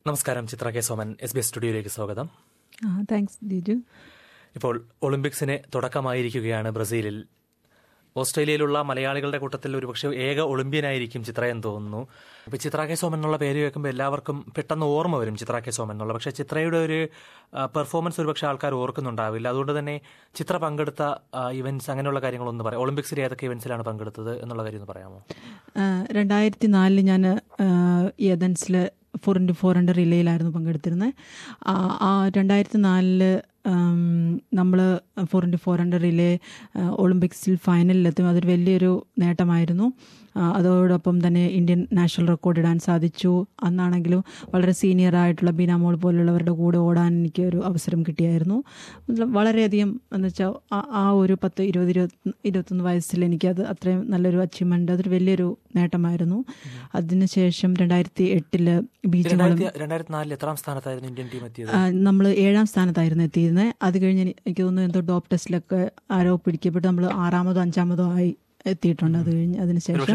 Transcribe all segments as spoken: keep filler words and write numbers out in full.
നമസ്കാരം. Chitra K Soman, S B S സ്റ്റുഡിയോയിലേക്ക് സ്വാഗതം. താങ്ക്സ് ദിജു. ഇപ്പോൾ ഒളിമ്പിക്സിന് തുടക്കമായിരിക്കുകയാണ് ബ്രസീലിൽ. ഓസ്ട്രേലിയയിലുള്ള മലയാളികളുടെ കൂട്ടത്തിൽ ഒരുപക്ഷെ ഏക ഒളിമ്പ്യനായിരിക്കും ചിത്ര എന്ന് തോന്നുന്നു. ഇപ്പം ചിത്ര കെ സോമൻ എന്നുള്ള പേര് കേൾക്കുമ്പോൾ എല്ലാവർക്കും പെട്ടെന്ന് ഓർമ്മ വരും ചിത്ര കെ സോമൻ എന്നുള്ള. പക്ഷേ ചിത്രയുടെ ഒരു പെർഫോമൻസ് ഒരുപക്ഷെ ആൾക്കാർ ഓർക്കുന്നുണ്ടാവില്ല. അതുകൊണ്ട് തന്നെ ചിത്ര പങ്കെടുത്ത ഇവന്റ്സ് അങ്ങനെയുള്ള കാര്യങ്ങളൊന്ന് പറയാം. ഒളിമ്പിക്സിൽ ഏതൊക്കെ ഇവന്റ്സിലാണ് പങ്കെടുത്തത് എന്നുള്ള കാര്യം ഒന്ന് പറയാമോ? രണ്ടായിരത്തി നാലില് ഞാൻ ഏതൻസിൽ ഫോർ ഇൻറ്റു ഫോർ ഹൺഡ്രഡ് റിലേയിലായിരുന്നു പങ്കെടുത്തിരുന്നത്. ആ രണ്ടായിരത്തി നാലില് നമ്മൾ four into four hundred relay ഒളിമ്പിക്സിൽ ഫൈനലിലെത്തും. അതൊരു വലിയൊരു നേട്ടമായിരുന്നു. അതോടൊപ്പം തന്നെ ഇന്ത്യൻ നാഷണൽ റെക്കോർഡ് ഇടാൻ സാധിച്ചു. അന്നാണെങ്കിലും വളരെ സീനിയർ ആയിട്ടുള്ള ബീനാമോൾ പോലുള്ളവരുടെ കൂടെ ഓടാൻ എനിക്ക് ഒരു അവസരം കിട്ടിയായിരുന്നു. വളരെയധികം എന്ന് വെച്ചാൽ ആ ഒരു പത്ത് ഇരുപത് ഇരുപത്തി ഇരുപത്തൊന്ന് വയസ്സിൽ എനിക്കത് അത്രയും നല്ലൊരു അച്ചീവ്മെൻ്റ്, അതൊരു വലിയൊരു നേട്ടമായിരുന്നു. അതിനുശേഷം രണ്ടായിരത്തി എട്ടില് ബീജിംഗ് നമ്മൾ ഏഴാം സ്ഥാനത്തായിരുന്നു എത്തിയിരുന്നത്. അത് കഴിഞ്ഞ് എനിക്ക് തോന്നുന്നു എന്തോ ഡോപ്പ് ടെസ്റ്റിലൊക്കെ ആരോ പിടിക്കപ്പെട്ട് നമ്മൾ ആറാമതോ അഞ്ചാമതോ ആയി എത്തിയിട്ടുണ്ട്. അത് കഴിഞ്ഞ് അതിനുശേഷം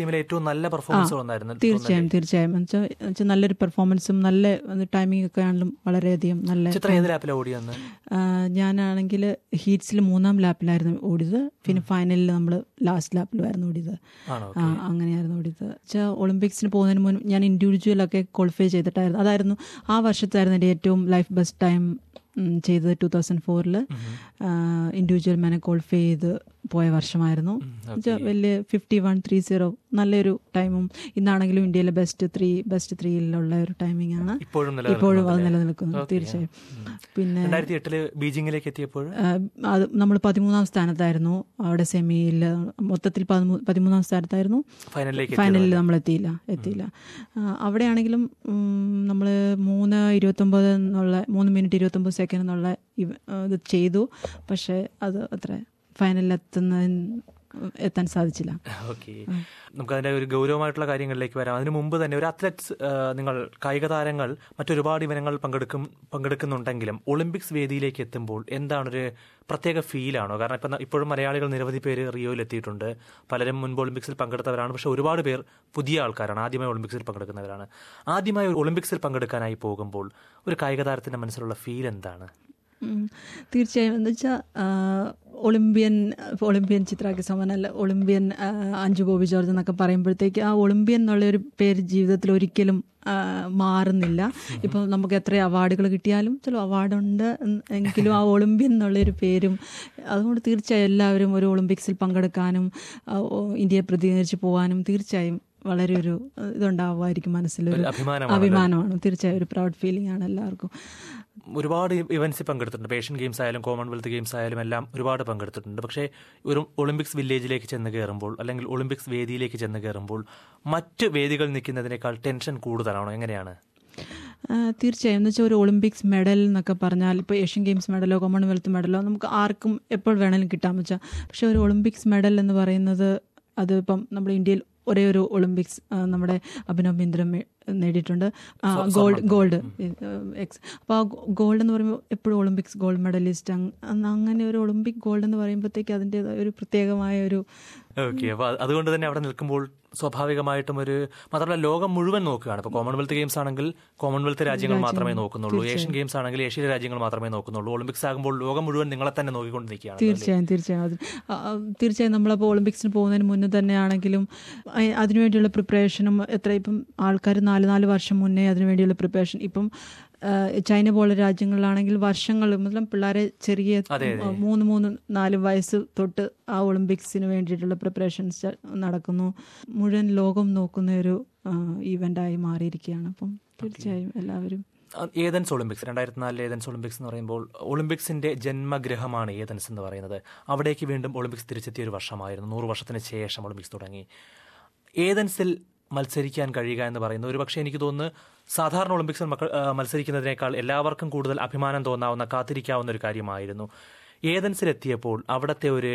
തീർച്ചയായും തീർച്ചയായും വെച്ചാൽ നല്ലൊരു പെർഫോമൻസും നല്ല ടൈമിംഗ് ഒക്കെ ആണെങ്കിലും വളരെയധികം നല്ല. ഞാനാണെങ്കിൽ ഹീറ്റ്സിൽ മൂന്നാം ലാപ്പിലായിരുന്നു ഓടിയത്. പിന്നെ ഫൈനലിൽ നമ്മൾ ലാസ്റ്റ് ലാപ്പിലുമായിരുന്നു ഓടിയത്. അങ്ങനെയായിരുന്നു ഓടിയത്. വെച്ചാൽ ഒളിമ്പിക്സിന് പോകുന്നതിന് മുൻപ് ഞാൻ ഇൻഡിവിജ്വലൊക്കെ ക്വാളിഫൈ ചെയ്തിട്ടായിരുന്നു. അതായിരുന്നു ആ വർഷത്തായിരുന്നു എൻ്റെ ഏറ്റവും ലൈഫ് ബെസ്റ്റ് ടൈം ചെയ്തത്. ടൂ തൗസൻഡ് ഫോറിൽ ഇൻഡിവിജ്വൽ മാനെ ക്വാളിഫൈ ചെയ്ത് പോയ വർഷമായിരുന്നു. വലിയ ഫിഫ്റ്റി വൺ ത്രീ സീറോ നല്ലൊരു ടൈമും. ഇന്നാണെങ്കിലും ഇന്ത്യയിലെ ബെസ്റ്റ് ത്രീ ബെസ്റ്റ് ത്രീയിലുള്ള ഒരു ടൈമിംഗ് ആണ്. ഇപ്പോഴും അത് നിലനിൽക്കുന്നു. തീർച്ചയായും. പിന്നെ ബീജിംഗിലേക്ക് എത്തിയപ്പോൾ അത് നമ്മൾ പതിമൂന്നാം സ്ഥാനത്തായിരുന്നു. അവിടെ സെമിയിൽ മൊത്തത്തിൽ പതിമൂന്നാം സ്ഥാനത്തായിരുന്നു. ഫൈനലിൽ നമ്മൾ എത്തിയില്ല എത്തിയില്ല അവിടെയാണെങ്കിലും നമ്മൾ മൂന്ന് ഇരുപത്തൊമ്പത് എന്നുള്ള മൂന്ന് മിനിറ്റ് ഇരുപത്തൊമ്പത് സെക്കൻഡ് എന്നുള്ള ഇത് ചെയ്തു. പക്ഷേ അത് അത്ര ഫൈനലിൽ എത്തുന്ന എത്താൻ സാധിച്ചില്ല. ഓക്കെ, നമുക്കതിൻ്റെ ഒരു ഗൗരവമായിട്ടുള്ള കാര്യങ്ങളിലേക്ക് വരാം. അതിനു മുമ്പ് തന്നെ ഒരു അത്ലറ്റ്സ്, നിങ്ങൾ കായിക താരങ്ങൾ മറ്റൊരുപാട് ഇനങ്ങൾ പങ്കെടുക്കും പങ്കെടുക്കുന്നുണ്ടെങ്കിലും ഒളിമ്പിക്സ് വേദിയിലേക്ക് എത്തുമ്പോൾ എന്താണൊരു പ്രത്യേക ഫീലാണോ? കാരണം ഇപ്പം ഇപ്പോഴും മലയാളികൾ നിരവധി പേര് റിയോയിൽ എത്തിയിട്ടുണ്ട്. പലരും മുൻപ് ഒളിമ്പിക്സിൽ പങ്കെടുത്തവരാണ്. പക്ഷേ ഒരുപാട് പേർ പുതിയ ആൾക്കാരാണ്, ആദ്യമായി ഒളിമ്പിക്സിൽ പങ്കെടുക്കുന്നവരാണ്. ആദ്യമായി ഒളിമ്പിക്സിൽ പങ്കെടുക്കാനായി പോകുമ്പോൾ ഒരു കായിക താരത്തിൻ്റെ മനസ്സിലുള്ള ഫീൽ എന്താണ്? തീർച്ചയായും എന്ന് വെച്ചാൽ ഒളിമ്പ്യൻ ഒളിമ്പ്യൻ ചിത്ര കെ സോമൻ അല്ല, ഒളിമ്പ്യൻ അഞ്ജു ബോബി ജോർജ് എന്നൊക്കെ പറയുമ്പോഴത്തേക്ക് ആ ഒളിമ്പ്യൻ എന്നുള്ളൊരു പേര് ജീവിതത്തിൽ ഒരിക്കലും മാറുന്നില്ല. ഇപ്പം നമുക്ക് എത്ര അവാർഡുകൾ കിട്ടിയാലും ചില അവാർഡുണ്ട് എങ്കിലും ആ ഒളിമ്പ്യൻ എന്നുള്ളൊരു പേരും. അതുകൊണ്ട് തീർച്ചയായും എല്ലാവരും ഒരു ഒളിമ്പിക്സിൽ പങ്കെടുക്കാനും ഇന്ത്യയെ പ്രതിനിധീകരിച്ച് പോകാനും തീർച്ചയായും വളരെ ഒരു ഇതുണ്ടാവുമായിരിക്കും, മനസ്സിലൊരു അഭിമാനമാണ്. തീർച്ചയായും ഒരു പ്രൗഡ് ഫീലിംഗ് ആണ് എല്ലാവർക്കും. ഒരുപാട് ഇവന്റ്സിൽ പങ്കെടുത്തിട്ടുണ്ട്. ഏഷ്യൻ ഗെയിംസ് ആയാലും കോമൺവെൽത്ത് ഗെയിംസ് ആയാലും എല്ലാം ഒരുപാട് പങ്കെടുത്തിട്ടുണ്ട്. പക്ഷേ ഒരു ഒളിമ്പിക്സ് വില്ലേജിലേക്ക് ചെന്ന് കയറുമ്പോൾ അല്ലെങ്കിൽ ഒളിമ്പിക്സ് വേദിയിലേക്ക് ചെന്ന് കയറുമ്പോൾ മറ്റ് വേദികൾ നിൽക്കുന്നതിനേക്കാൾ ടെൻഷൻ കൂടുതലാണോ? എങ്ങനെയാണ്? തീർച്ചയായും എന്ന് വെച്ചാൽ ഒരു ഒളിമ്പിക്സ് മെഡൽ എന്നൊക്കെ പറഞ്ഞാൽ ഇപ്പോൾ ഏഷ്യൻ ഗെയിംസ് മെഡലോ കോമൺവെൽത്ത് മെഡലോ നമുക്ക് ആർക്കും എപ്പോൾ വേണമെങ്കിലും കിട്ടാമെന്ന് വെച്ചാൽ, പക്ഷേ ഒരു ഒളിമ്പിക്സ് മെഡൽ എന്ന് പറയുന്നത് അത് ഇപ്പം നമ്മുടെ ഇന്ത്യയിൽ ഒരേ ഒരു ഒളിമ്പിക്സ് നമ്മുടെ അഭിനവ് ബിന്ദ്ര നേടിയിട്ടുണ്ട്, ഗോൾഡ് ഗോൾഡ് എക്സ്. അപ്പോൾ ആ ഗോൾഡ് എന്ന് പറയുമ്പോൾ എപ്പോഴും ഒളിമ്പിക്സ് ഗോൾഡ് മെഡലിസ്റ്റ്, അങ്ങനെ ഒരു ഒളിമ്പിക് ഗോൾഡ് എന്ന് പറയുമ്പോഴത്തേക്ക് അതിൻ്റെതായ ഒരു പ്രത്യേകമായ ഒരു. ഓക്കെ, അപ്പോൾ അതുകൊണ്ട് തന്നെ അവിടെ നിൽക്കുമ്പോൾ സ്വാഭാവികമായിട്ടും ഒരു മാത്രമല്ല ലോകം മുഴുവൻ നോക്കുകയാണ്. ഇപ്പോൾ കോമൺവെൽത്ത് ഗെയിംസ് ആണെങ്കിൽ കോമൺവെൽത്ത് രാജ്യങ്ങൾ മാത്രമേ നോക്കുന്നുള്ളൂ, ഏഷ്യൻ ഗെയിംസ് ആണെങ്കിൽ ഏഷ്യയിലെ രാജ്യങ്ങൾ മാത്രമേ നോക്കുന്നുള്ളൂ. ഒളിമ്പിക്സ് ആകുമ്പോൾ ലോകം മുഴുവൻ നിങ്ങളെ തന്നെ നോക്കിക്കൊണ്ടിരിക്കുകയാണ്. തീർച്ചയായും തീർച്ചയായും തീർച്ചയായും നമ്മളപ്പോൾ ഒളിമ്പിക്സിന് പോകുന്നതിന് മുന്നേ തന്നെ ആണെങ്കിലും അതിനുവേണ്ടിയുള്ള പ്രിപ്പറേഷനും എത്ര ഇപ്പം ആൾക്കാർ നാല് നാല് വർഷം മുന്നേ അതിനുവേണ്ടിയുള്ള പ്രിപ്പറേഷൻ. ഇപ്പം ചൈന പോലുള്ള രാജ്യങ്ങളിലാണെങ്കിൽ വർഷങ്ങൾ മുതലും പിള്ളേരെ ചെറിയ മൂന്ന് മൂന്ന് നാല് വയസ്സ് തൊട്ട് ആ ഒളിമ്പിക്സിന് വേണ്ടിയിട്ടുള്ള പ്രിപ്പറേഷൻസ് നടക്കുന്നു. മുഴുവൻ ലോകം നോക്കുന്ന ഒരു ഈവൻ്റായി മാറിയിരിക്കുകയാണ്. അപ്പം തീർച്ചയായും എല്ലാവരും. ഏതൻസ് ഒളിമ്പിക്സ് രണ്ടായിരത്തി നാലിലെ ഏതൻസ് ഒളിമ്പിക്സ് എന്ന് പറയുമ്പോൾ ഒളിമ്പിക്സിന്റെ ജന്മഗൃഹമാണ് ഏതൻസ് എന്ന് പറയുന്നത്. അവിടേക്ക് വീണ്ടും ഒളിമ്പിക്സ് തിരിച്ചെത്തിയ ഒരു വർഷമായിരുന്നു. നൂറ് വർഷത്തിന് ശേഷം ഒളിമ്പിക്സ് തുടങ്ങി. ഏതൻസിൽ മത്സരിക്കാൻ കഴിയുക എന്ന് പറയുന്നത് ഒരു പക്ഷേ എനിക്ക് തോന്നുന്നു സാധാരണ ഒളിമ്പിക്സിൽ മത്സരിക്കുന്നതിനേക്കാൾ എല്ലാവർക്കും കൂടുതൽ അഭിമാനം തോന്നാവുന്ന കാത്തിരിക്കാവുന്ന ഒരു കാര്യമായിരുന്നു. ഏതൻസിലെത്തിയപ്പോൾ അവിടുത്തെ ഒരു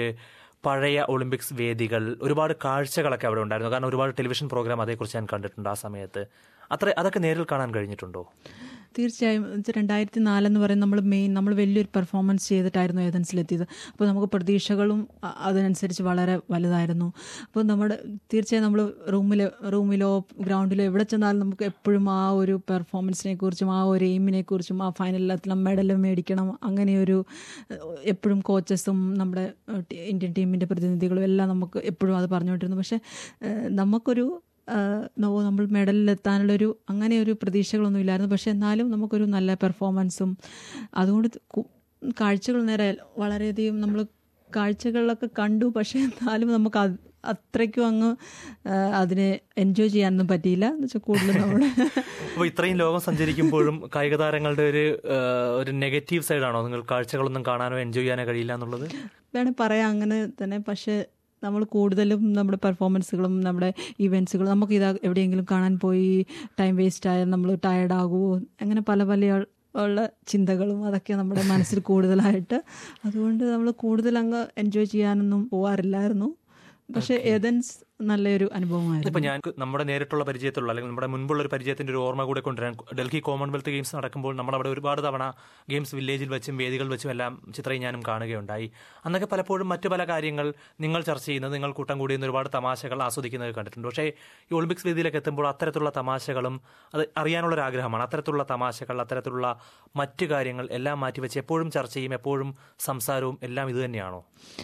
പഴയ ഒളിമ്പിക്സ് വേദികൾ, ഒരുപാട് കാഴ്ചകളൊക്കെ അവിടെ ഉണ്ടായിരുന്നു. കാരണം ഒരുപാട് ടെലിവിഷൻ പ്രോഗ്രാം അതേക്കുറിച്ച് ഞാൻ കണ്ടിട്ടുണ്ട് ആ സമയത്ത്. അത്ര അതൊക്കെ നേരിൽ കാണാൻ കഴിഞ്ഞിട്ടുണ്ടോ? തീർച്ചയായും രണ്ടായിരത്തി നാലെന്ന് പറയുന്നത് നമ്മൾ മെയിൻ നമ്മൾ വലിയൊരു പെർഫോമൻസ് ചെയ്തിട്ടായിരുന്നു ഏതൻസിലെത്തിയത്. അപ്പോൾ നമുക്ക് പ്രതീക്ഷകളും അതിനനുസരിച്ച് വളരെ വലുതായിരുന്നു. അപ്പോൾ നമ്മുടെ തീർച്ചയായും നമ്മൾ റൂമിൽ റൂമിലോ ഗ്രൗണ്ടിലോ എവിടെ ചെന്നാലും നമുക്ക് എപ്പോഴും ആ ഒരു പെർഫോമൻസിനെ കുറിച്ചും ആ ഒരു എയിമിനെ കുറിച്ചും ആ ഫൈനലിലെത്തണം, മെഡൽ മേടിക്കണം, അങ്ങനെയൊരു എപ്പോഴും കോച്ചസും നമ്മുടെ ഇന്ത്യൻ ടീമിൻ്റെ പ്രതിനിധികളും എല്ലാം നമുക്ക് എപ്പോഴും അത് പറഞ്ഞുകൊണ്ടിരുന്നു. പക്ഷേ നമുക്കൊരു നമ്മൾ മെഡലിലെത്താനുള്ളൊരു അങ്ങനെ ഒരു പ്രതീക്ഷകളൊന്നും ഇല്ലായിരുന്നു. പക്ഷെ എന്നാലും നമുക്കൊരു നല്ല പെർഫോമൻസും അതുകൊണ്ട് കാഴ്ചകൾ നേരെ വളരെയധികം നമ്മൾ കാഴ്ചകളിലൊക്കെ കണ്ടു. പക്ഷെ എന്നാലും നമുക്ക് അത്രയ്ക്കും അങ്ങ് അതിനെ എൻജോയ് ചെയ്യാനൊന്നും പറ്റിയില്ല എന്ന് വെച്ചാൽ കൂടുതൽ നമ്മുടെ അപ്പോൾ ഇത്രയും ലോകം സഞ്ചരിക്കുമ്പോഴും കായിക താരങ്ങളുടെ ഒരു ഒരു നെഗറ്റീവ് സൈഡാണോ നിങ്ങൾ കാഴ്ചകളൊന്നും കാണാനോ എൻജോയ് ചെയ്യാനോ കഴിയില്ല എന്നുള്ളത്? വേണേൽ പറയാം അങ്ങനെ തന്നെ. പക്ഷേ നമ്മൾ കൂടുതലും നമ്മുടെ പെർഫോമൻസുകളും നമ്മുടെ ഇവൻറ്റ്സുകളും നമുക്ക് ഇതാ എവിടെയെങ്കിലും കാണാൻ പോയി ടൈം വേസ്റ്റ് ആയാൽ നമ്മൾ ടയർഡാകുമോ അങ്ങനെ പല പല ഉള്ള ചിന്തകളും അതൊക്കെ നമ്മുടെ മനസ്സിൽ കൂടുതലായിട്ട്. അതുകൊണ്ട് നമ്മൾ കൂടുതൽ അങ്ങ് എൻജോയ് ചെയ്യാനൊന്നും പോകാറില്ലായിരുന്നു. പക്ഷേ ഏതൻസ് നല്ലൊരു അനുഭവമായിരുന്നു. ഇപ്പം ഞാൻ നമ്മുടെ നേരിട്ടുള്ള പരിചയത്തിലുള്ള അല്ലെങ്കിൽ നമ്മുടെ മുൻപുള്ള ഒരു പരിചയത്തിൻ്റെ ഒരു ഓർമ്മ കൂടെ കൊണ്ടുവരാൻ, ഡൽഹി കോമൺവെൽത്ത് ഗെയിംസ് നടക്കുമ്പോൾ നമ്മളവിടെ ഒരുപാട് തവണ ഗെയിംസ് വില്ലേജിൽ വെച്ചും വേദികൾ വെച്ചും എല്ലാം ചിത്രയും ഞാനും കാണുകയുണ്ടായി. അന്നൊക്കെ പലപ്പോഴും മറ്റു പല കാര്യങ്ങൾ നിങ്ങൾ ചർച്ച ചെയ്യുന്നത്, നിങ്ങൾ കൂട്ടം കൂടിയുന്ന ഒരുപാട് തമാശകൾ ആസ്വദിക്കുന്നത് കണ്ടിട്ടുണ്ട്. പക്ഷേ ഈ ഒളിമ്പിക്സ് വേദിയിലേക്ക് എത്തുമ്പോൾ അത്തരത്തിലുള്ള തമാശകളും അത് അറിയാനുള്ളൊരാഗ്രഹമാണ്. അത്തരത്തിലുള്ള തമാശകൾ, അത്തരത്തിലുള്ള മറ്റു കാര്യങ്ങൾ എല്ലാം മാറ്റിവെച്ച് എപ്പോഴും ചർച്ചയും എപ്പോഴും സംസാരവും എല്ലാം ഇത് തന്നെയാണോ?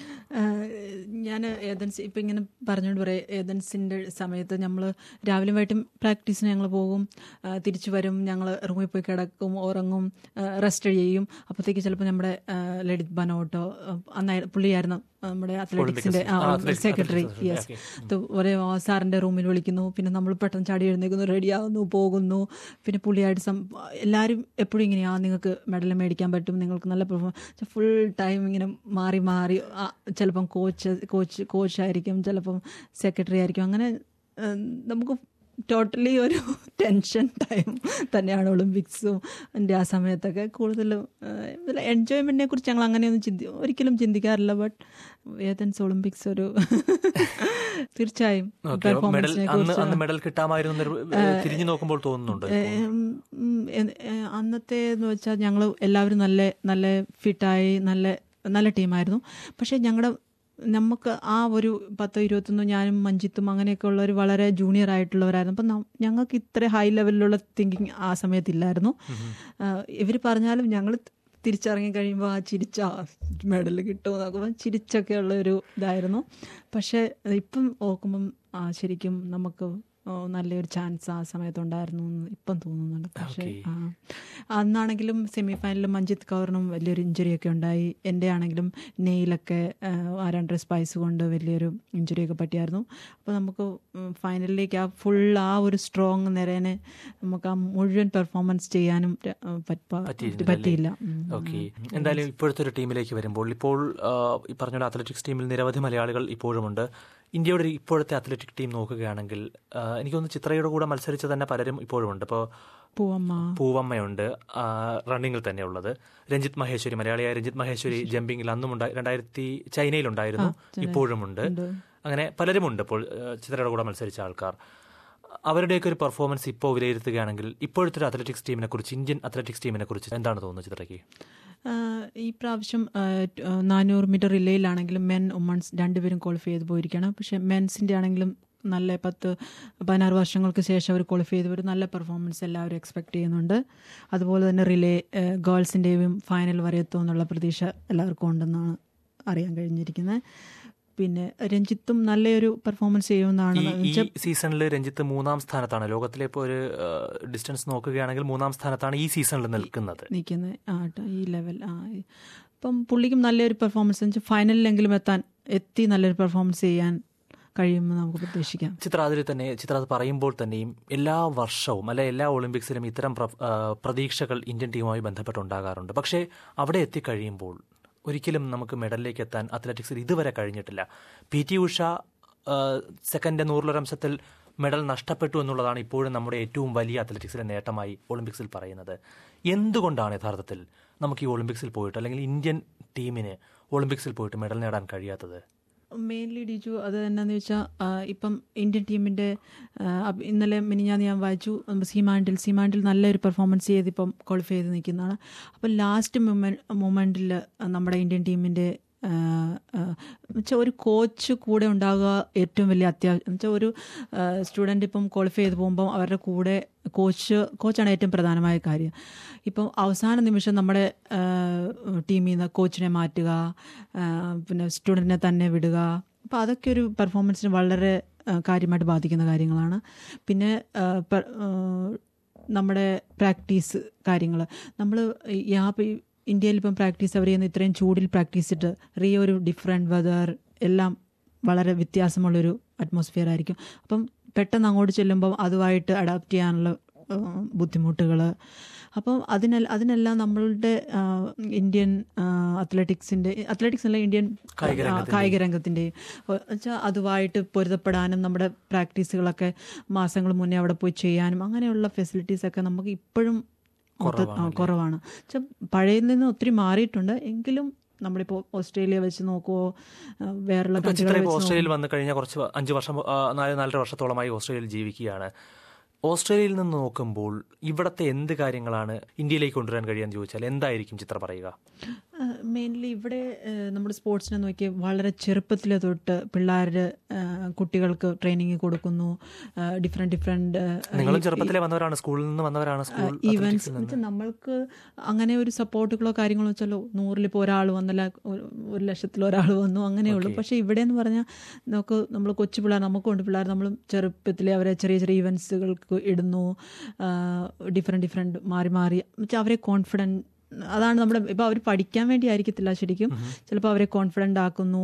ഞാൻ ഏതൻസ് ഇപ്പം ഇങ്ങനെ പറഞ്ഞുകൊണ്ട് പറയാം, ഏതൻസിൻ്റെ സമയത്ത് നമ്മൾ രാവിലെ വൈകിട്ടും പ്രാക്ടീസിന് ഞങ്ങൾ പോകും, തിരിച്ചു വരും, ഞങ്ങൾ റൂമിൽ പോയി കിടക്കും, ഉറങ്ങും, റെസ്റ്റ് ചെയ്യും. അപ്പോഴത്തേക്ക് ചിലപ്പോൾ നമ്മുടെ ലളിത് ബനോട്ടോ അന്നായി പുള്ളിയായിരുന്നു നമ്മുടെ അത്ലറ്റിക്സിൻ്റെ സെക്രട്ടറി. യെസ്, ഒരേ സാറിൻ്റെ റൂമിൽ വിളിക്കുന്നു. പിന്നെ നമ്മൾ പെട്ടെന്ന് ചാടി എഴുന്നേക്കുന്നു, റെഡിയാകുന്നു, പോകുന്നു. പിന്നെ പുള്ളിയായിട്ട് സം എല്ലാവരും എപ്പോഴും ഇങ്ങനെയാണ്, നിങ്ങൾക്ക് മെഡൽ മേടിക്കാൻ പറ്റും, നിങ്ങൾക്ക് നല്ല പെർഫോമൻസ്, ഫുൾ ടൈം ഇങ്ങനെ മാറി മാറി. ചിലപ്പം കോച്ച് കോച്ച് കോച്ചായിരിക്കും, ചിലപ്പം സെക്രട്ടറി ആയിരിക്കും. അങ്ങനെ നമുക്ക് ടോട്ടലി ഒരു ടെൻഷൻ ടൈം തന്നെയാണ് ഒളിമ്പിക്സും എൻ്റെ ആ സമയത്തൊക്കെ. കൂടുതലും എൻജോയ്മെൻറ്റിനെ കുറിച്ച് ഞങ്ങൾ അങ്ങനെയൊന്നും ചിന്തി ഒരിക്കലും ചിന്തിക്കാറില്ല. ബട്ട് ഏതൻസ് ഒളിമ്പിക്സ് ഒരു തീർച്ചയായും മെഡൽ കിട്ടാമായിരുന്നു തിരിഞ്ഞു നോക്കുമ്പോൾ തോന്നുന്നുണ്ട്. അന്നത്തെ എന്ന് വെച്ചാൽ ഞങ്ങൾ എല്ലാവരും നല്ല നല്ല ഫിറ്റായി നല്ല നല്ല ടീമായിരുന്നു. പക്ഷേ ഞങ്ങളുടെ നമുക്ക് ആ ഒരു പത്തോ ഇരുപത്തൊന്നോ ഞാനും മഞ്ജിത്തും അങ്ങനെയൊക്കെ ഉള്ളവർ വളരെ ജൂനിയർ ആയിട്ടുള്ളവരായിരുന്നു. അപ്പം ഞങ്ങൾക്ക് ഇത്ര ഹൈ ലെവലിലുള്ള തിങ്കിങ് ആ സമയത്തില്ലായിരുന്നു. ഇവർ പറഞ്ഞാലും ഞങ്ങൾ തിരിച്ചിറങ്ങി കഴിയുമ്പോൾ ആ ചിരിച്ച മെഡൽ കിട്ടും നോക്കുമ്പോൾ ചിരിച്ചൊക്കെ ഉള്ള ഒരു ഇതായിരുന്നു. പക്ഷേ ഇപ്പം ഓർക്കുമ്പം ആ ശരിക്കും നമുക്ക് നല്ലൊരു ചാൻസ് ആ സമയത്തുണ്ടായിരുന്നു എന്ന് ഇപ്പം തോന്നുന്നുണ്ട്. പക്ഷേ ആ അന്നാണെങ്കിലും സെമി ഫൈനലിൽ മഞ്ജിത്ത് കൗറിനും വലിയൊരു ഇഞ്ചുറിയൊക്കെ ഉണ്ടായി. എൻ്റെ ആണെങ്കിലും നെയിലൊക്കെ ആ രണ്ട് സ്പൈസ് കൊണ്ട് വലിയൊരു ഇഞ്ചുറിയൊക്കെ പറ്റിയായിരുന്നു. അപ്പോൾ നമുക്ക് ഫൈനലിലേക്ക് ആ ഫുൾ ആ ഒരു സ്ട്രോങ് നിരേനെ നമുക്ക് ആ മുഴുവൻ പെർഫോമൻസ് ചെയ്യാനും പറ്റിയില്ല. ഓക്കെ, എന്തായാലും ഇപ്പോഴത്തെ ഒരു ടീമിലേക്ക് വരുമ്പോൾ ഇപ്പോൾ ഈ പറഞ്ഞ അത്ലറ്റിക്സ് ടീമിൽ നിരവധി മലയാളികൾ ഇപ്പോഴുമുണ്ട്. ഇന്ത്യയുടെ ഇപ്പോഴത്തെ അത്ലറ്റിക് ടീം നോക്കുകയാണെങ്കിൽ എനിക്കൊന്ന് ചിത്രയുടെ കൂടെ മത്സരിച്ച് തന്നെ പലരും ഇപ്പോഴുമുണ്ട്. ഇപ്പോൾ പൂവമ്മ പൂവമ്മയുണ്ട് റണ്ണിങ്ങിൽ തന്നെ ഉള്ളത്. രഞ്ജിത്ത് മഹേശ്വരി, മലയാളിയായ രഞ്ജിത്ത് മഹേശ്വരി ജമ്പിങ്ങിൽ അന്നും രണ്ടായിരത്തി ചൈനയിലുണ്ടായിരുന്നു, ഇപ്പോഴുമുണ്ട്. അങ്ങനെ പലരുമുണ്ട് ഇപ്പോൾ ചിത്രയുടെ കൂടെ മത്സരിച്ച ആൾക്കാർ. അവരുടെയൊക്കെ ഒരു പെർഫോമൻസ് ഇപ്പോൾ വിലയിരുത്തുകയാണെങ്കിൽ ഇപ്പോഴത്തെ ഒരു അത്ലറ്റിക്സ് ടീമിനെ കുറിച്ച്, ഇന്ത്യൻ അത്ലറ്റിക്സ് ടീമിനെ കുറിച്ച് എന്താണ് തോന്നുന്നത് ചിത്രയ്ക്ക്? ഈ പ്രാവശ്യം നാനൂറ് മീറ്റർ റിലേയിലാണെങ്കിലും മെൻ വുമൺസ് രണ്ടുപേരും ക്വാളിഫൈ ചെയ്ത് പോയിരിക്കുകയാണ്. പക്ഷേ മെൻസിൻ്റെ ആണെങ്കിലും നല്ല പത്ത് പതിനാറ് വർഷങ്ങൾക്ക് ശേഷം അവർ ക്വാളിഫൈ ചെയ്ത് ഒരു നല്ല പെർഫോമൻസ് എല്ലാവരും എക്സ്പെക്ട് ചെയ്യുന്നുണ്ട്. അതുപോലെ തന്നെ റിലേ ഗേൾസിൻ്റെയും ഫൈനൽ വരെ എത്തുമെന്നുള്ള പ്രതീക്ഷ എല്ലാവർക്കും ഉണ്ടെന്നാണ് അറിയാൻ കഴിഞ്ഞിരിക്കുന്നത്. പിന്നെ രഞ്ജിത്തും നല്ലൊരു പെർഫോമൻസ് ചെയ്യുമെന്നാണ്. ഈ സീസണിൽ രഞ്ജിത്ത് മൂന്നാം സ്ഥാനത്താണ്. ലോകത്തിലെ ഇപ്പോൾ ഒരു ഡിസ്റ്റൻസ് നോക്കുകയാണെങ്കിൽ മൂന്നാം സ്ഥാനത്താണ് ഈ സീസണിൽ നിൽക്കുന്നത് നിൽക്കുന്നത് ആ ഈ ലെവൽ. ആ ഇപ്പം പുള്ളിക്കും നല്ലൊരു പെർഫോമൻസ് വെച്ചാൽ ഫൈനലിലെങ്കിലും എത്താൻ എത്തി നല്ലൊരു പെർഫോമൻസ് ചെയ്യാൻ കഴിയുമെന്ന് നമുക്ക് പ്രതീക്ഷിക്കാം. ചിത്ര അതിൽ തന്നെ ചിത്ര അത് പറയുമ്പോൾ തന്നെയും എല്ലാ വർഷവും അല്ലെ എല്ലാ ഒളിമ്പിക്സിലും ഇത്തരം പ്രതീക്ഷകൾ ഇന്ത്യൻ ടീമുമായി ബന്ധപ്പെട്ടുണ്ടാകാറുണ്ട്. പക്ഷേ അവിടെ എത്തിക്കഴിയുമ്പോൾ ഒരിക്കലും നമുക്ക് മെഡലിലേക്ക് എത്താൻ അത്ലറ്റിക്സിൽ ഇതുവരെ കഴിഞ്ഞിട്ടില്ല. പി ടി ഉഷ സെക്കൻഡ് നൂറിലൊരംശത്തിൽ മെഡൽ നഷ്ടപ്പെട്ടു എന്നുള്ളതാണ് ഇപ്പോഴും നമ്മുടെ ഏറ്റവും വലിയ അത്ലറ്റിക്സിലെ നേട്ടമായി ഒളിമ്പിക്സിൽ പറയുന്നത്. എന്തുകൊണ്ടാണ് യഥാർത്ഥത്തിൽ നമുക്ക് ഈ ഒളിമ്പിക്സിൽ പോയിട്ട് അല്ലെങ്കിൽ ഇന്ത്യൻ ടീമിന് ഒളിമ്പിക്സിൽ പോയിട്ട് മെഡൽ നേടാൻ കഴിയാത്തത്? മെയിൻലി ഡിജു അത് എന്നാന്ന് വെച്ചാൽ ഇപ്പം ഇന്ത്യൻ ടീമിൻ്റെ ഇന്നലെ മിനിഞ്ഞാന്ന് ഞാൻ വായിച്ചു സീമാൻഡിൽ സീമാൻഡിൽ നല്ലൊരു പെർഫോമൻസ് ചെയ്ത് ഇപ്പം ക്വാളിഫൈ ചെയ്ത് നിൽക്കുന്നതാണ്. അപ്പം ലാസ്റ്റ് മൊമെൻ മൊമെൻറ്റിൽ നമ്മുടെ ഇന്ത്യൻ ടീമിൻ്റെ എന്നുവെച്ചാൽ ഒരു കോച്ച് കൂടെ ഉണ്ടാകുക ഏറ്റവും വലിയ അത്യാവശ്യം. എന്നുവെച്ചാൽ ഒരു സ്റ്റുഡൻ്റ് ഇപ്പം ക്വാളിഫൈ ചെയ്ത് പോകുമ്പം അവരുടെ കൂടെ കോച്ച് കോച്ചാണ് ഏറ്റവും പ്രധാനമായ കാര്യം. ഇപ്പം അവസാന നിമിഷം നമ്മുടെ ടീമിൽ നിന്ന് കോച്ചിനെ മാറ്റുക, പിന്നെ സ്റ്റുഡൻറ്റിനെ തന്നെ വിടുക, അപ്പോൾ അതൊക്കെ ഒരു പെർഫോമൻസിന് വളരെ കാര്യമായിട്ട് ബാധിക്കുന്ന കാര്യങ്ങളാണ്. പിന്നെ നമ്മുടെ പ്രാക്ടീസ് കാര്യങ്ങൾ നമ്മൾ യാ ഇന്ത്യയിൽ ഇപ്പം പ്രാക്ടീസ് അവർ ചെയ്യുന്ന ഇത്രയും ചൂടിൽ പ്രാക്ടീസ് ഇട്ട് റിയോ ഒരു ഡിഫറെൻറ്റ് വെതർ എല്ലാം വളരെ വ്യത്യാസമുള്ളൊരു അറ്റ്മോസ്ഫിയർ ആയിരിക്കും. അപ്പം പെട്ടെന്ന് അങ്ങോട്ട് ചെല്ലുമ്പം അതുമായിട്ട് അഡാപ്റ്റ് ചെയ്യാനുള്ള ബുദ്ധിമുട്ടുകൾ, അപ്പം അതിനെ അതിനെല്ലാം നമ്മളുടെ ഇന്ത്യൻ അത്ലറ്റിക്സിൻ്റെ അത്ലറ്റിക്സ് അല്ല ഇന്ത്യൻ കായിക രംഗത്തിൻ്റെയും വെച്ചാൽ അതുമായിട്ട് പൊരുത്തപ്പെടാനും നമ്മുടെ പ്രാക്ടീസുകളൊക്കെ മാസങ്ങൾ മുന്നേ അവിടെ പോയി ചെയ്യാനും അങ്ങനെയുള്ള ഫെസിലിറ്റീസൊക്കെ നമുക്ക് ഇപ്പോഴും കുറവാണ്. വെച്ചാൽ പഴയതിൽ നിന്ന് ഒത്തിരി മാറിയിട്ടുണ്ട്. എങ്കിലും നമ്മളിപ്പോൾ ഓസ്ട്രേലിയ വെച്ച് നോക്കുമോ വേറെയുള്ള ഓസ്ട്രേലിയയിൽ വന്നു കഴിഞ്ഞാൽ കുറച്ച് അഞ്ച് വർഷം നാല് നാലര വർഷത്തോളമായി ഓസ്ട്രേലിയയിൽ ജീവിക്കുകയാണ്. ഓസ്ട്രേലിയയിൽ നിന്ന് നോക്കുമ്പോൾ ഇവിടുത്തെ എന്ത് കാര്യങ്ങളാണ് ഇന്ത്യയിലേക്ക് കൊണ്ടുവരാൻ കഴിയാന്ന് ചോദിച്ചാൽ എന്തായിരിക്കും ചിത്ര പറയുക? മെയിൻലി ഇവിടെ നമ്മൾ സ്പോർട്സിനെ നോക്കി വളരെ ചെറുപ്പത്തിൽ തൊട്ട് പിള്ളേർ കുട്ടികൾക്ക് ട്രെയിനിങ് കൊടുക്കുന്നു. ഡിഫറെൻറ്റ് ഡിഫറെൻറ്റ് നിങ്ങളും ചെറുപ്പത്തിലെ വന്നവരാണ്, സ്കൂളിൽ നിന്ന് വന്നവരാണ്. ഈവൻസ് വെച്ചാൽ നമ്മൾക്ക് അങ്ങനെ ഒരു സപ്പോർട്ടുകളോ കാര്യങ്ങളോ വെച്ചാലോ നൂറിലിപ്പോൾ ഒരാൾ വന്നല്ല ഒരു ലക്ഷത്തിൽ ഒരാൾ വന്നു അങ്ങനെയുള്ളൂ. പക്ഷേ ഇവിടെ എന്ന് പറഞ്ഞാൽ നമുക്ക് നമ്മൾ കൊച്ചു പിള്ളേർ നമുക്കുണ്ട് പിള്ളേർ നമ്മൾ ചെറുപ്പത്തിലെ അവരെ ചെറിയ ചെറിയ ഇവൻസുകൾക്ക് ഇടുന്നു. ഡിഫറെൻറ്റ് ഡിഫറെൻറ്റ് മാറി മാറി വെച്ചാൽ അവരെ കോൺഫിഡൻറ്റ് അതാണ് നമ്മുടെ ഇപ്പോൾ അവർ പഠിക്കാൻ വേണ്ടി ആയിരിക്കത്തില്ല ശരിക്കും, ചിലപ്പോൾ അവരെ കോൺഫിഡൻ്റ് ആക്കുന്നു.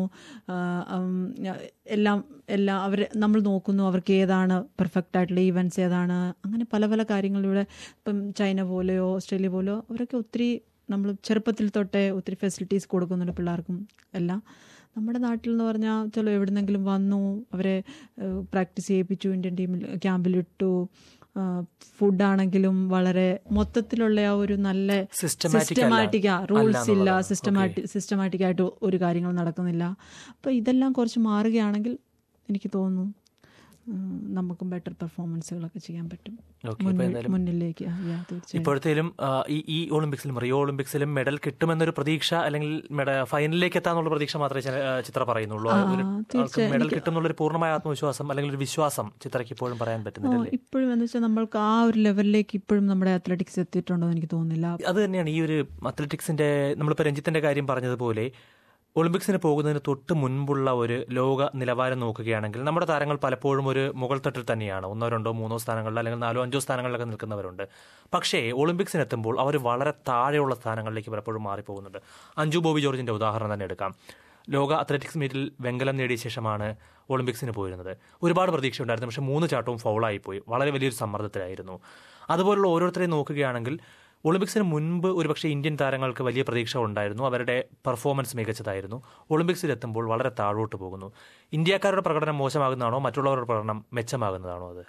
എല്ലാം എല്ലാം അവർ നമ്മൾ നോക്കുന്നു അവർക്ക് ഏതാണ് പെർഫെക്റ്റ് ആയിട്ടുള്ള ഈവൻറ്റ്സ് ഏതാണ്, അങ്ങനെ പല പല കാര്യങ്ങളിലൂടെ ഇപ്പം ചൈന പോലെയോ ഓസ്ട്രേലിയ പോലെയോ അവരൊക്കെ ഒത്തിരി നമ്മൾ ചെറുപ്പത്തിൽ തൊട്ടേ ഒത്തിരി ഫെസിലിറ്റീസ് കൊടുക്കുന്നുണ്ട് പിള്ളേർക്കും എല്ലാം. നമ്മുടെ നാട്ടിൽ എന്ന് പറഞ്ഞാൽ ചില എവിടുന്നെങ്കിലും വന്നു അവരെ പ്രാക്ടീസ് ചെയ്യിപ്പിച്ചു, ഇന്ത്യൻ ടീമിൽ ക്യാമ്പിലിട്ടു. ഫുഡാണെങ്കിലും വളരെ മൊത്തത്തിലുള്ള ആ ഒരു നല്ല സിസ്റ്റമാറ്റിക് റൂൾസ് ഇല്ല, സിസ്റ്റമാറ്റിക് സിസ്റ്റമാറ്റിക് ആയിട്ട് ഒരു കാര്യങ്ങൾ നടക്കുന്നില്ല. അപ്പോൾ ഇതെല്ലാം കുറച്ച് മാറുകയാണെങ്കിൽ എനിക്ക് തോന്നുന്നു നമുക്കും ബെറ്റർ പെർഫോമൻസുകളൊക്കെ ചെയ്യാൻ പറ്റും മുന്നിലേക്ക്. ഇപ്പോഴത്തേലും ഈ ഈ ഒളിമ്പിക്സിലും റിയോ ഒളിമ്പിക്സിലും മെഡൽ കിട്ടുമെന്നൊരു പ്രതീക്ഷ അല്ലെങ്കിൽ ഫൈനലിലേക്ക് എത്താന്നുള്ള പ്രതീക്ഷ മാത്രമേ ചിത്ര പറയുന്നുള്ളൂ. മെഡൽ കിട്ടുമെന്നുള്ളൊരു പൂർണ്ണമായ ആത്മവിശ്വാസം അല്ലെങ്കിൽ ഒരു വിശ്വാസം ചിത്രയ്ക്ക് ഇപ്പോഴും പറയാൻ പറ്റുന്നില്ല. ഇപ്പോഴും എന്ന് വെച്ചാൽ നമ്മൾക്ക് ആ ഒരു ലെവലിലേക്ക് ഇപ്പോഴും നമ്മുടെ അത്ലറ്റിക്സ് എത്തിയിട്ടുണ്ടോ എന്ന് എനിക്ക് തോന്നുന്നില്ല. അത് തന്നെയാണ് ഈ ഒരു അത്ലറ്റിക്സിന്റെ നമ്മളിപ്പോൾ രഞ്ജിത്തിന്റെ കാര്യം പറഞ്ഞതുപോലെ ഒളിമ്പിക്സിന് പോകുന്നതിന് തൊട്ട് മുൻപുള്ള ഒരു ലോക നിലവാരം നോക്കുകയാണെങ്കിൽ നമ്മുടെ താരങ്ങൾ പലപ്പോഴും ഒരു മുകൾ തട്ടിൽ തന്നെയാണ്. ഒന്നോ രണ്ടോ മൂന്നോ സ്ഥാനങ്ങളിൽ അല്ലെങ്കിൽ നാലോ അഞ്ചോ സ്ഥാനങ്ങളിലൊക്കെ നിൽക്കുന്നവരുണ്ട്. പക്ഷേ ഒളിമ്പിക്സിനെത്തുമ്പോൾ അവർ വളരെ താഴെയുള്ള സ്ഥാനങ്ങളിലേക്ക് പലപ്പോഴും മാറിപ്പോകുന്നുണ്ട്. അഞ്ജു ബോബി ജോർജിന്റെ ഉദാഹരണം തന്നെ എടുക്കാം. ലോക അത്ലറ്റിക്സ് മീറ്റിൽ വെങ്കലം നേടിയ ശേഷമാണ് ഒളിമ്പിക്സിന് പോയിരുന്നത്. ഒരുപാട് പ്രതീക്ഷ ഉണ്ടായിരുന്നു, പക്ഷേ മൂന്ന് ചാട്ടവും ഫൗളായിപ്പോയി. വളരെ വലിയൊരു സമ്മർദ്ദത്തിലായിരുന്നു. അതുപോലുള്ള ഓരോരുത്തരെയും നോക്കുകയാണെങ്കിൽ ഒളിമ്പിക്സിന് മുൻപ് ഒരുപക്ഷെ ഇന്ത്യൻ താരങ്ങൾക്ക് വലിയ പ്രതീക്ഷ ഉണ്ടായിരുന്നു, അവരുടെ പെർഫോമൻസ് മികച്ചതായിരുന്നു. ഒളിമ്പിക്സിലെത്തുമ്പോൾ വളരെ താഴോട്ട് പോകുന്നു. ഇന്ത്യക്കാരുടെ പ്രകടനം മോശമാകുന്നതാണോ മറ്റുള്ളവരുടെ പ്രകടനം മെച്ചമാകുന്നതാണോ? അത്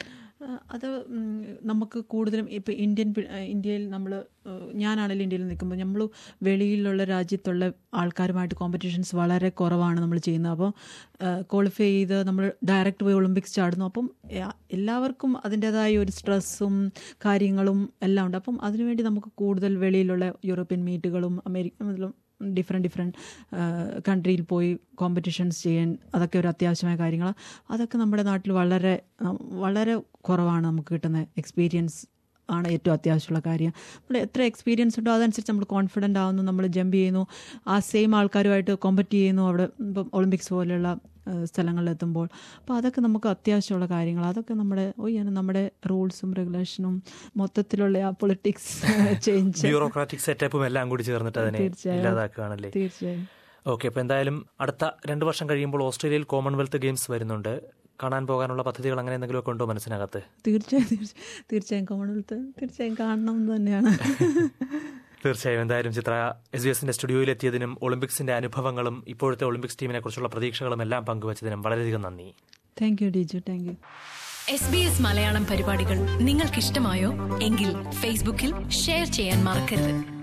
അത് നമുക്ക് കൂടുതലും ഇപ്പോൾ ഇന്ത്യൻ ഇന്ത്യയിൽ നമ്മൾ ഞാനാണെങ്കിലും ഇന്ത്യയിൽ നിൽക്കുമ്പോൾ നമ്മൾ വെളിയിലുള്ള രാജ്യത്തുള്ള ആൾക്കാരുമായിട്ട് കോമ്പറ്റീഷൻസ് വളരെ കുറവാണ് നമ്മൾ ചെയ്യുന്നത്. അപ്പോൾ ക്വാളിഫൈ ചെയ്ത് നമ്മൾ ഡയറക്റ്റ് പോയി ഒളിമ്പിക്സ് ചാടുന്നു. അപ്പം എല്ലാവർക്കും അതിൻ്റേതായ ഒരു സ്ട്രെസ്സും കാര്യങ്ങളും എല്ലാം ഉണ്ട്. അപ്പം അതിനുവേണ്ടി നമുക്ക് കൂടുതൽ വെളിയിലുള്ള യൂറോപ്യൻ മീറ്റുകളും അമേരിക്ക ഡിഫറെൻറ്റ് ഡിഫറെൻറ്റ് കൺട്രിയിൽ പോയി കോമ്പറ്റീഷൻസ് ചെയ്യാൻ അതൊക്കെ ഒരു അത്യാവശ്യമായ കാര്യങ്ങളാണ്. അതൊക്കെ നമ്മുടെ നാട്ടിൽ വളരെ വളരെ കുറവാണ്. നമുക്ക് കിട്ടുന്ന എക്സ്പീരിയൻസ് ആണ് ഏറ്റവും അത്യാവശ്യമുള്ള കാര്യം. നമ്മൾ എത്ര എക്സ്പീരിയൻസ് ഉണ്ടോ അതനുസരിച്ച് നമ്മൾ കോൺഫിഡൻ്റ് ആവുന്നു, നമ്മൾ ജമ്പ് ചെയ്യുന്നു, ആ സെയിം ആൾക്കാരുമായിട്ട് കോമ്പറ്റ് ചെയ്യുന്നു അവിടെ ഇപ്പം ഒളിമ്പിക്സ് പോലെയുള്ള സ്ഥലങ്ങളിലെത്തുമ്പോൾ. അപ്പോൾ അതൊക്കെ നമുക്ക് അത്യാവശ്യമുള്ള കാര്യങ്ങൾ. അതൊക്കെ നമ്മുടെ ഓ നമ്മുടെ റൂൾസും റെഗുലേഷനും മൊത്തത്തിലുള്ള ആ പൊളിറ്റിക്സ് ചേഞ്ച് ബ്യൂറോക്രാറ്റിക് സെറ്റപ്പും എല്ലാം കൂടി ചേർന്നിട്ട് അതിനെ ഇല്ലാതാക്കുകയാണല്ലേ. തീർച്ചയായും. ഓക്കെ, അപ്പോൾ എന്തായാലും അടുത്ത രണ്ട് വർഷം കഴിയുമ്പോൾ ഓസ്ട്രേലിയയിൽ കോമൺവെൽത്ത് ഗെയിംസ് വരുന്നുണ്ട്. കാണാൻ പോകാനുള്ള പദ്ധതികൾ അങ്ങനെ എന്തെങ്കിലുമൊക്കെ ഉണ്ടോ മനസ്സിനകത്ത്? തീർച്ചയായും തീർച്ചയായും കോമൺവെൽത്ത് തീർച്ചയായും കാണണം തന്നെയാണ്. തീർച്ചയായും. എന്തായാലും ചിത്ര എസ് ബി എസിന്റെ സ്റ്റുഡിയോയിൽ എത്തിയതിനും ഒളിമ്പിക്സിന്റെ അനുഭവങ്ങളും ഇപ്പോഴത്തെ ഒളിമ്പിക്സ് ടീമിനെ കുറിച്ചുള്ള പ്രതീക്ഷകളും എല്ലാം പങ്കുവച്ചതിനും വളരെയധികം നന്ദി. Thank you Diju. Thank you. S B S Malayalam പരിപാടികൾ നിങ്ങൾക്കിഷ്ടമായോ? എങ്കിൽ ഫേസ്ബുക്കിൽ ഷെയർ ചെയ്യാൻ മറക്കരുത്.